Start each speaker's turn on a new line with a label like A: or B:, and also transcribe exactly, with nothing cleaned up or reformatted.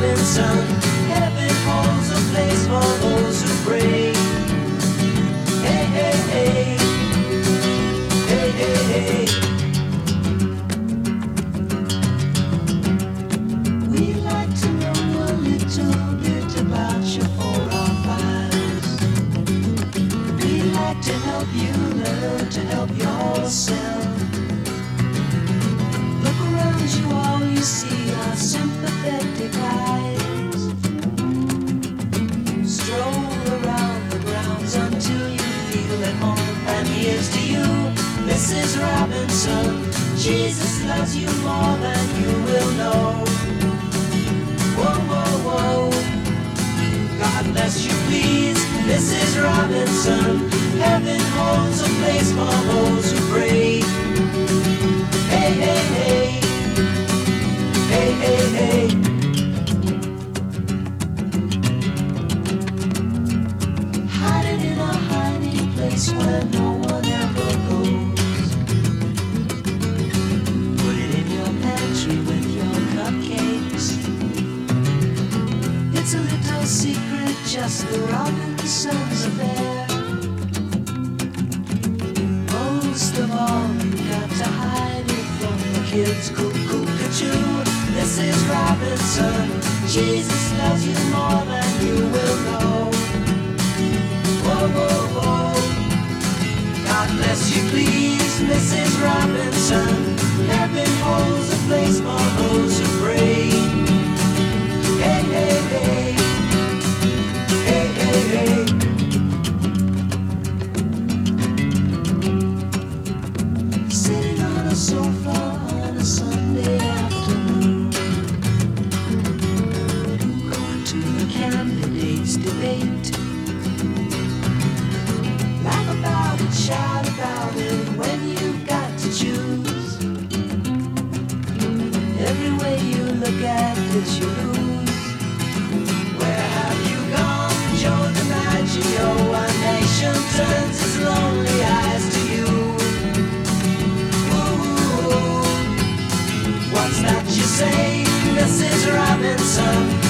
A: Robinson. Heaven holds a place for those who pray. Hey, hey, hey. Hey, hey, hey. We'd like to know a little bit about your forefathers. We'd like to help you learn to help yourself. Look around you, all you see are sympathetic eyes. Stroll around the grounds until you feel at home. And here's to you, Missus Robinson. Jesus loves you more than you will know. Whoa, whoa, whoa. God bless you, please, Missus Robinson. Heaven holds a place for those who pray. Hey, hey, hey. Hey, hey, hey. Hiding in a hiding place where no one ever goes. Put it in your pantry with your cupcakes. It's a little secret, just the Robinsons affair. Most of all, you got to hide it from the kids. Cuckoo-cuckoo, Missus Robinson. Jesus loves you more than you will know. Whoa, whoa, whoa. God bless you, please, Missus Robinson. Heaven holds a place for those who pray. Hey, hey, hey. Hey, hey, hey. Sitting on a sofa on a Sunday afternoon, going to the candidates' debate. Laugh about it, shout about it when you've got to choose. Every way you look at it, you lose. Where have you gone, Joe DiMaggio? Our nation turns its lonely eyes to you. Ooh, what's that you say, Missus Robinson?